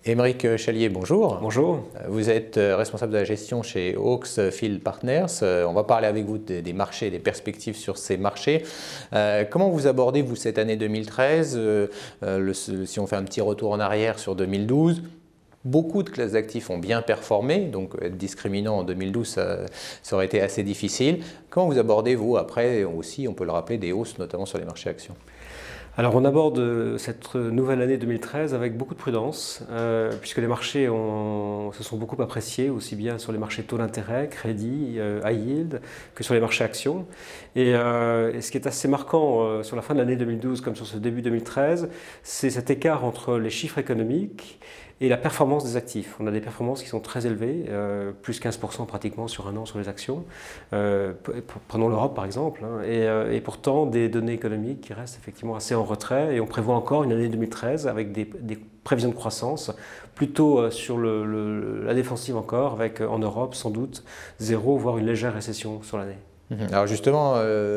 Aymeric Chalier, bonjour. Bonjour. Vous êtes responsable de la gestion chez Hawks Field Partners. On va parler avec vous des marchés et des perspectives sur ces marchés. Comment vous abordez, vous, cette année 2013 si on fait un petit retour en arrière sur 2012, beaucoup de classes d'actifs ont bien performé, donc être discriminant en 2012, ça aurait été assez difficile. Comment vous abordez, vous, après aussi, on peut le rappeler, des hausses, notamment sur les marchés actions? Alors on aborde cette nouvelle année 2013 avec beaucoup de prudence, puisque les marchés se sont beaucoup appréciés, aussi bien sur les marchés taux d'intérêt, crédit, high yield, que sur les marchés actions. Et ce qui est assez marquant sur la fin de l'année 2012 comme sur ce début 2013, c'est cet écart entre les chiffres économiques et la performance des actifs. On a des performances qui sont très élevées, plus 15% pratiquement sur un an sur les actions. Prenons l'Europe par exemple, hein, et pourtant des données économiques qui restent effectivement assez en retrait. Et on prévoit encore une année 2013 avec des prévisions de croissance plutôt sur la défensive encore, avec en Europe sans doute zéro, voire une légère récession sur l'année. Alors justement,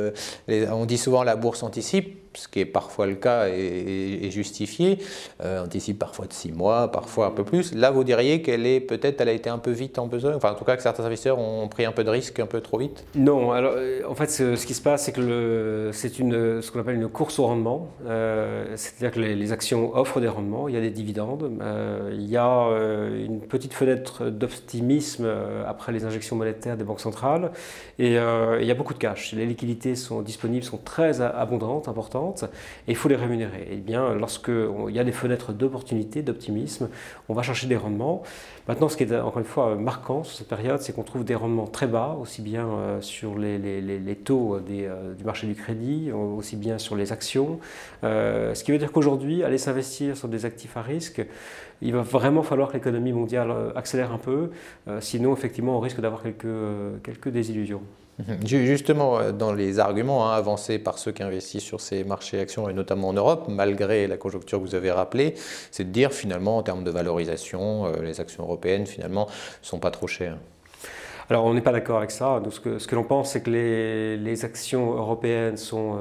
on dit souvent la bourse anticipe, ce qui est parfois le cas et justifié, anticipe parfois de 6 mois, parfois un peu plus. Là, vous diriez qu'elle a été un peu vite en besogne, enfin en tout cas que certains investisseurs ont pris un peu de risque un peu trop vite? Non, alors en fait ce qui se passe c'est que c'est ce qu'on appelle une course au rendement, c'est-à-dire que les actions offrent des rendements, il y a des dividendes, il y a une petite fenêtre d'optimisme après les injections monétaires des banques centrales et il y a beaucoup de cash. Les liquidités sont disponibles, sont très abondantes, importantes, et il faut les rémunérer. Et bien, lorsqu'il y a des fenêtres d'opportunité, d'optimisme, on va chercher des rendements. Maintenant, ce qui est encore une fois marquant sur cette période, c'est qu'on trouve des rendements très bas, aussi bien sur les taux du marché du crédit, aussi bien sur les actions. Ce qui veut dire qu'aujourd'hui, aller s'investir sur des actifs à risque, il va vraiment falloir que l'économie mondiale accélère un peu, sinon effectivement on risque d'avoir quelques désillusions. Justement, dans les arguments avancés par ceux qui investissent sur ces marchés actions, et notamment en Europe, malgré la conjoncture que vous avez rappelée, c'est de dire finalement en termes de valorisation, les actions européennes finalement ne sont pas trop chères. Alors on n'est pas d'accord avec ça. Donc, ce que l'on pense, c'est que les actions européennes sont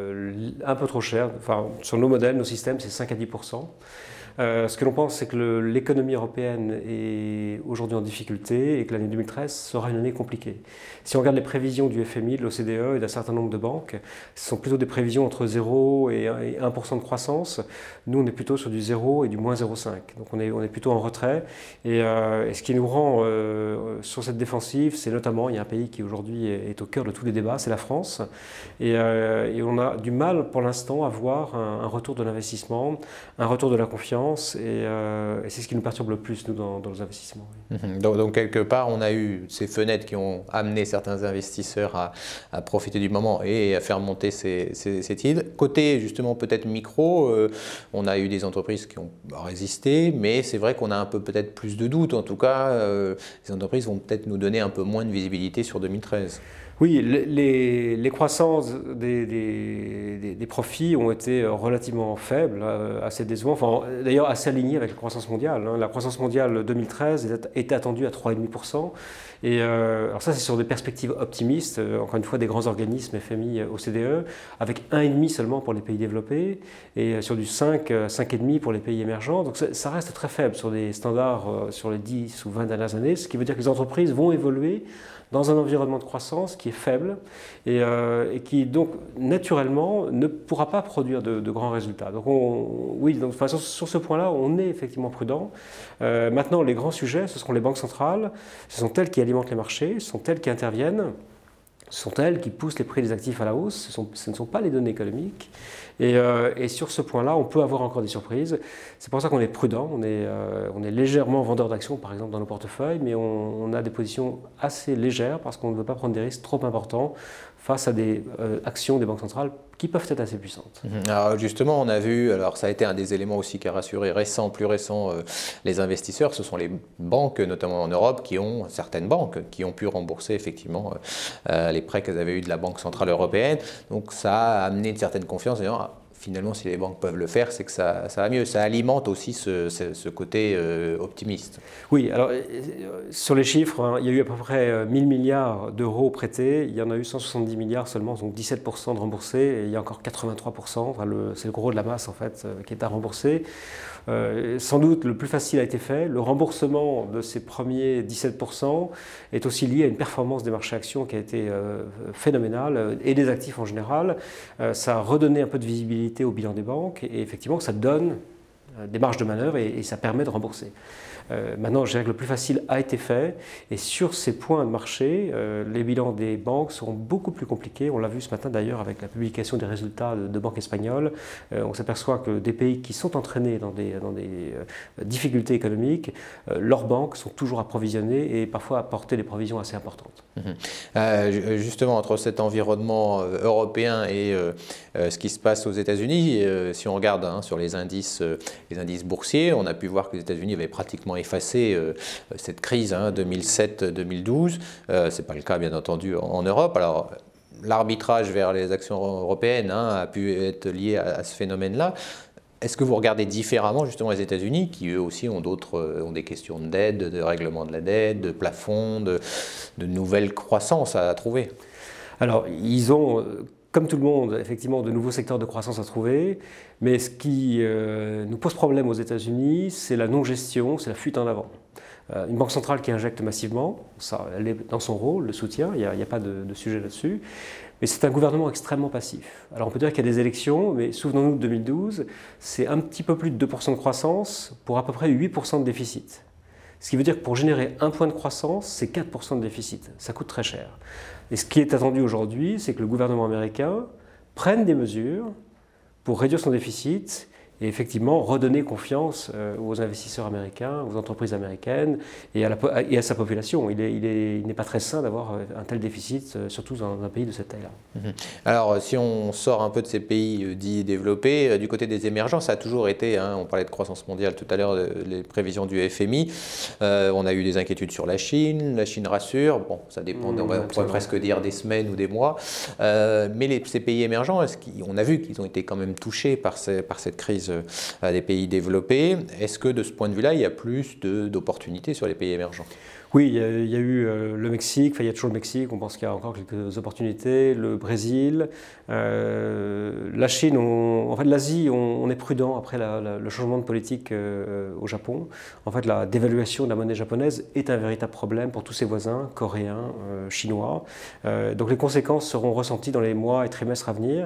un peu trop chères. Enfin, sur nos modèles, nos systèmes, c'est 5 à 10%. Ce que l'on pense, c'est que l'économie européenne est aujourd'hui en difficulté et que l'année 2013 sera une année compliquée. Si on regarde les prévisions du FMI, de l'OCDE et d'un certain nombre de banques, ce sont plutôt des prévisions entre 0 et 1% de croissance. Nous, on est plutôt sur du 0 et du moins 0,5. Donc on est plutôt en retrait. Et ce qui nous rend sur cette défensive, c'est notamment, il y a un pays qui aujourd'hui est au cœur de tous les débats, c'est la France. Et on a du mal pour l'instant à voir un retour de l'investissement, un retour de la confiance. Et c'est ce qui nous perturbe le plus, nous, dans nos investissements. Oui. Donc, quelque part, on a eu ces fenêtres qui ont amené certains investisseurs à profiter du moment et à faire monter ces titres. Côté, justement, peut-être micro, on a eu des entreprises qui ont résisté, mais c'est vrai qu'on a un peu peut-être plus de doutes. En tout cas, les entreprises vont peut-être nous donner un peu moins de visibilité sur 2013. Oui, les croissances des profits ont été relativement faibles, assez décevantes, enfin, d'ailleurs assez alignées avec la croissance mondiale. La croissance mondiale 2013 est attendue à 3,5%. Et alors ça, c'est sur des perspectives optimistes, encore une fois des grands organismes FMI, OCDE, avec 1,5 seulement pour les pays développés et sur du 5,5 pour les pays émergents. Donc ça reste très faible sur des standards sur les 10 ou 20 dernières années, ce qui veut dire que les entreprises vont évoluer dans un environnement de croissance qui est faible et qui donc naturellement ne pourra pas produire de grands résultats. Donc oui, donc, sur ce point-là, on est effectivement prudent. Maintenant, les grands sujets, ce seront les banques centrales. Ce sont elles qui alimentent les marchés, ce sont elles qui interviennent. Ce sont elles qui poussent les prix des actifs à la hausse, ce ne sont pas les données économiques. Et sur ce point-là, on peut avoir encore des surprises. C'est pour ça qu'on est prudent, on est légèrement vendeur d'actions, par exemple, dans nos portefeuilles, mais on a des positions assez légères parce qu'on ne veut pas prendre des risques trop importants face à des actions des banques centrales qui peuvent être assez puissantes. Alors justement, on a vu, alors ça a été un des éléments aussi qui a rassuré plus récent les investisseurs, ce sont les banques, notamment en Europe, certaines banques qui ont pu rembourser effectivement les prêts qu'elles avaient eus de la Banque Centrale Européenne. Donc ça a amené une certaine confiance. D'ailleurs, finalement, si les banques peuvent le faire, c'est que ça va mieux. Ça alimente aussi ce côté optimiste. Oui, alors sur les chiffres, hein, il y a eu à peu près 1000 milliards d'euros prêtés. Il y en a eu 170 milliards seulement, donc 17% de remboursés. Et il y a encore 83%, enfin c'est le gros de la masse en fait, qui est à rembourser. Sans doute, le plus facile a été fait. Le remboursement de ces premiers 17% est aussi lié à une performance des marchés actions qui a été phénoménale et des actifs en général. Ça a redonné un peu de visibilité au bilan des banques et effectivement, ça donne des marges de manœuvre et ça permet de rembourser. Maintenant, je dirais que le plus facile a été fait et sur ces points de marché, les bilans des banques seront beaucoup plus compliqués. On l'a vu ce matin d'ailleurs avec la publication des résultats de banques espagnoles. On s'aperçoit que des pays qui sont entraînés dans des difficultés économiques, leurs banques sont toujours approvisionnées et parfois apporter des provisions assez importantes. Justement, entre cet environnement européen et ce qui se passe aux États-Unis, si on regarde sur les indices boursiers, on a pu voir que les États-Unis avaient pratiquement effacé cette crise 2007-2012. Ce n'est pas le cas, bien entendu, en Europe. Alors, l'arbitrage vers les actions européennes a pu être lié à ce phénomène-là. Est-ce que vous regardez différemment justement les États-Unis, qui eux aussi ont des questions de dette, de règlement de la dette, de plafond, de nouvelles croissances à trouver? Alors, ils ont, comme tout le monde, effectivement, de nouveaux secteurs de croissance à trouver. Mais ce qui nous pose problème aux États-Unis, c'est la non-gestion, c'est la fuite en avant. Une banque centrale qui injecte massivement, ça, elle est dans son rôle, le soutien, il n'y a pas de sujet là-dessus. Mais c'est un gouvernement extrêmement passif. Alors on peut dire qu'il y a des élections, mais souvenons-nous de 2012, c'est un petit peu plus de 2% de croissance pour à peu près 8% de déficit. Ce qui veut dire que pour générer un point de croissance, c'est 4% de déficit. Ça coûte très cher. Et ce qui est attendu aujourd'hui, c'est que le gouvernement américain prenne des mesures pour réduire son déficit et effectivement redonner confiance aux investisseurs américains, aux entreprises américaines et à sa population. Il n'est pas très sain d'avoir un tel déficit, surtout dans un pays de cette taille-là. Alors, si on sort un peu de ces pays dits développés, du côté des émergents, ça a toujours été, on parlait de croissance mondiale tout à l'heure, les prévisions du FMI, on a eu des inquiétudes sur la Chine rassure, bon, ça dépend, on pourrait presque dire des semaines ou des mois, mais ces pays émergents, on a vu qu'ils ont été quand même touchés par cette crise des pays développés. Est-ce que de ce point de vue-là, il y a plus d'opportunités sur les pays émergents? Oui, il y a eu le Mexique, il y a toujours le Mexique, on pense qu'il y a encore quelques opportunités, le Brésil, la Chine, en fait l'Asie, on est prudent après le changement de politique au Japon. En fait, la dévaluation de la monnaie japonaise est un véritable problème pour tous ses voisins, coréens, chinois. Donc les conséquences seront ressenties dans les mois et trimestres à venir.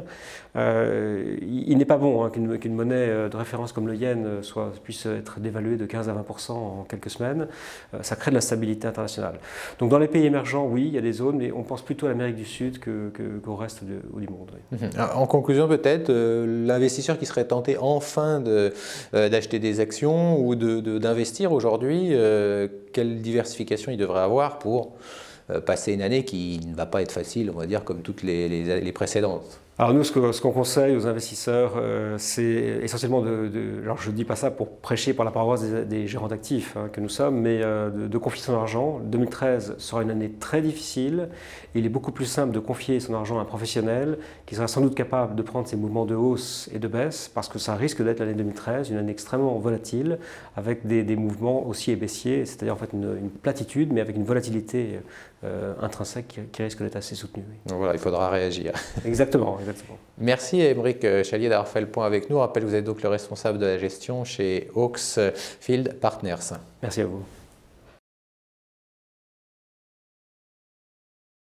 Il n'est pas bon qu'une monnaie de référence comme le yen puisse être dévaluée de 15 à 20% en quelques semaines. Ça crée de l'instabilité internationale. Donc dans les pays émergents, oui, il y a des zones, mais on pense plutôt à l'Amérique du Sud qu'au reste du monde. Oui. En conclusion, peut-être, l'investisseur qui serait tenté enfin d'acheter des actions ou d'investir aujourd'hui, quelle diversification il devrait avoir pour passer une année qui ne va pas être facile, on va dire, comme toutes les précédentes? Alors nous, ce qu'on conseille aux investisseurs, c'est essentiellement alors je ne dis pas ça pour prêcher par la paroisse des gérants d'actifs que nous sommes, mais de confier son argent. 2013 sera une année très difficile. Il est beaucoup plus simple de confier son argent à un professionnel qui sera sans doute capable de prendre ces mouvements de hausse et de baisse, parce que ça risque d'être l'année 2013, une année extrêmement volatile, avec des mouvements haussiers et baissiers, c'est-à-dire en fait une platitude, mais avec une volatilité intrinsèque qui risque d'être assez soutenue. Oui. Donc voilà, il faudra réagir. Exactement. Merci Aymeric Chalier d'avoir fait le point avec nous. Je rappelle que vous êtes donc le responsable de la gestion chez Hawkes Field Partners. Merci à vous.